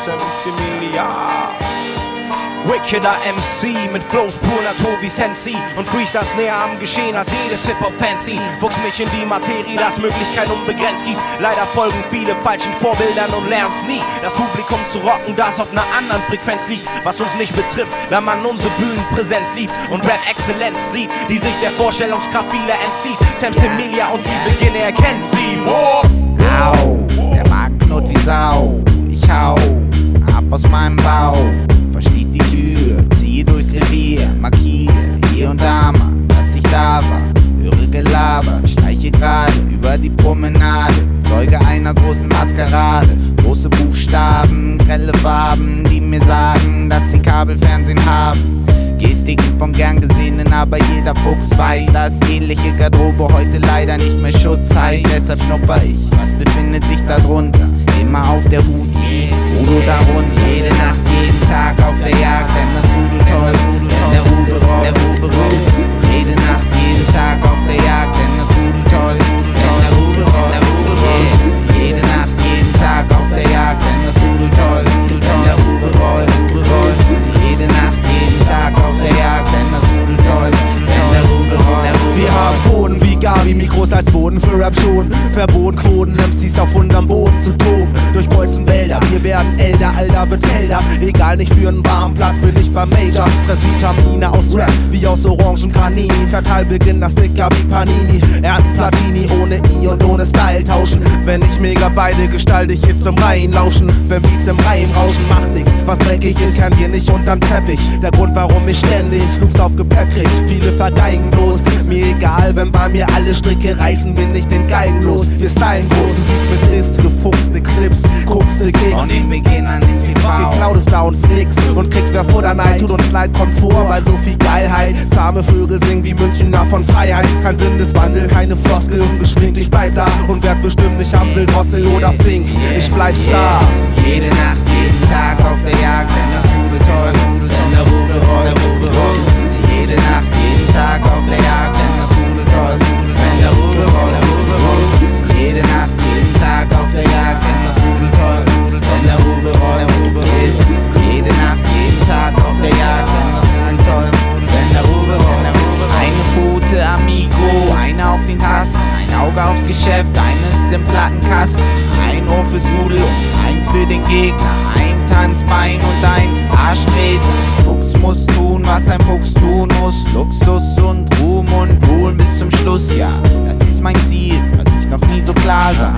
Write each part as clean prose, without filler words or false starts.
Maximilian. Wickeder MC mit Flows pur Natur wie Sensi und Freestyles näher am Geschehen als jedes Hip-Hop-Fancy. Fuchs mich in die Materie, dass Möglichkeit unbegrenzt gibt. Leider folgen viele falschen Vorbildern und lernen's nie. Das Publikum zu rocken, das auf einer anderen Frequenz liegt. Was uns nicht betrifft, da man unsere Bühnenpräsenz liebt und Rap-Exzellenz sieht, die sich der Vorstellungskraft vieler entzieht. Maximilian und die Beginne erkennt sie. Au, der Magen knurrt wie Sau. Ich hau ab aus meinem Bauch. Verschließ die Tür, ziehe durchs Revier, markiere hier und da mal, dass ich da war. Höre Gelaber, schleiche gerade über die Promenade, Zeuge einer großen Maskerade. Große Buchstaben, grelle Farben, die mir sagen, dass sie Kabelfernsehen haben. Gestiken vom gern Gesehenen, aber jeder Fuchs weiß, dass ähnliche Garderobe heute leider nicht mehr Schutz heißt. Deshalb schnupper ich, was befindet sich da drunter? Immer auf der Hut wie Udo darunter. Jede Nacht, jeden Tag auf der Jagd, denn das Rudel toll, denn der Rubel rollt. Jede Nacht, jeden Tag auf der Jagd, denn das Rudel toll, denn der Rubel rollt. Jede Nacht, jeden Tag auf der Jagd, denn das Rudel toll, denn der Rubel rollt. Jede Nacht, jeden Tag auf der Jagd, denn das Rudel toll, denn der Rubel rollt. Wir haben Pfoten wie Gabi, Mikros als Boden für Rap schon. Verboten Quoten, MCs auf unserem Boden zu toben. Durchkreuzen Wälder, wir werden älter, Alter wird's helder. Egal, nicht für einen warmen Platz, bin ich beim Major. Press Vitamine aus Rap, wie aus Orangen Canini. Verteil Beginn das Dicker wie Panini. Ernten Platini, ohne I und ohne Style tauschen. Wenn ich mega beide gestalte ich Hits im Reihen lauschen. Wenn Beats im Reim rauschen, macht nix. Was dreckig ist, kennen wir nicht unterm Teppich. Der Grund, warum ich ständig Loops auf Gepäck krieg. Viele vergeigen bloß, mir egal, wenn bei mir alle Stricke reißen, bin ich den Geigen los. Wir stylen groß, mit List, gefuchste Clips, guckste Kicks. Und den Beginn an den TV. Geklaut ist bei uns nix und kriegt wer vor der Neid, tut uns leid, kommt vor bei so viel Geilheit. Zahme Vögel singen wie Münchner von Freiheit. Kein Sinneswandel, keine Floskel, ungeschminkt, ich bleib da und werd bestimmt nicht Amsel, Drossel oder Fink. Ich bleib Star. Jede Nacht, jeden Tag auf der Jagd, denn das Rudel toll, denn der Rubel rollt. Jede Nacht, jeden Tag auf der Jagd, denn das Rudel toll, wenn der Rubel rollt. Jede Nacht, jeden Tag auf der Jagd, denn das Rudel toll, wenn der Rubel rollt. Jede Nacht, jeden Tag auf der Jagd, denn das Rudel toll, wenn der Rubel rollt. Eine Pfote Amigo, eine auf den Tasten, ein Auge aufs Geschäft, eines im Plattenkasten, ein Ohr fürs Rudel und eins für den Gegner, ein Tanzbein und ein Arschtreter. Fuchs muss tun, was ein Fuchs tun muss, Luxus und Ruhm und Ruhen bis zum Schluss, ja, das ist mein Ziel, was ich noch nie so klar sah.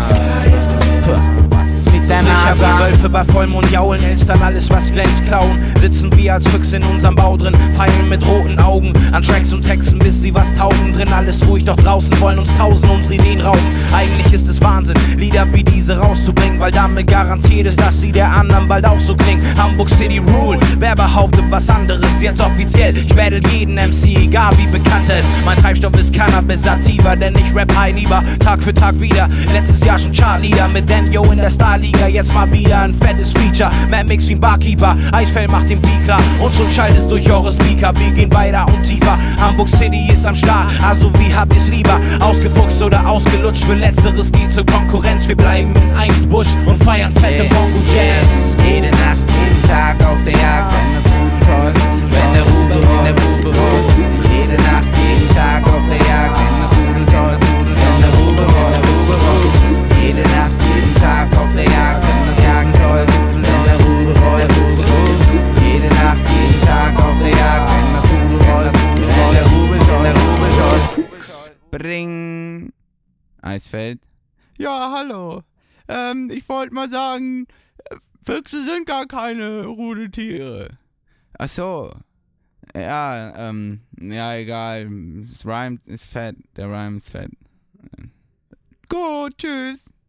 Was ist mit der Sicher Nase? wie Wölfe bei Vollmond jaulen, Elstern alles was glänzt klauen. Sitzen wir als Füchse in unserem Bau drin, feilen mit roten Augen an Tracks und Texten, bis sie was taugen. Drin alles ruhig, doch draußen wollen uns tausend unsere Ideen rauben. Eigentlich ist es Wahnsinn, Lieder wie diese rauszubringen, weil damit garantiert ist, dass sie der anderen bald auch so klingen. Hamburg City Rule, wer behauptet was anderes, jetzt offiziell. Ich battle jeden MC, egal wie bekannt er ist. Mein Treibstoff ist Cannabis Sativa, denn ich rap high lieber, Tag für Tag wieder. Letztes Jahr schon Chartleader mit Daniel in der Starliga, jetzt mal wieder ein fettes Feature. Mad Mix wie ein Barkeeper, Eisfell macht den Beat klar und schon schallt es durch eure Speaker. Wir gehen weiter und tiefer, Hamburg City ist am Start, also wie habt ihr's lieber? Ausgefuchst oder ausgelutscht, für Letzteres geht zur Konkurrenz. Wir bleiben in Einsbusch und feiern fette Bongo Jams. Jede Nacht, jeden Tag auf der Jagd, wenn das Rudel toll, wenn der Rubel rollt. Jede Nacht, jeden Tag auf der Jagd, wenn das Rudel toll, wenn der Rubel rollt. Jede Nacht, jeden Tag auf der Jagd, wenn das Jagen toll, wenn der Rubel rollt. Jede Nacht, jeden Tag auf der Jagd, wenn das Rudel rollt, wenn der Rubel toll. Bring. Eisfeld. Ja, hallo. Ich wollte mal sagen, Füchse sind gar keine Rudeltiere. Ach so. Ja, ja, egal. Das Rhyme ist fett. Der Rhyme ist fett. Gut, tschüss.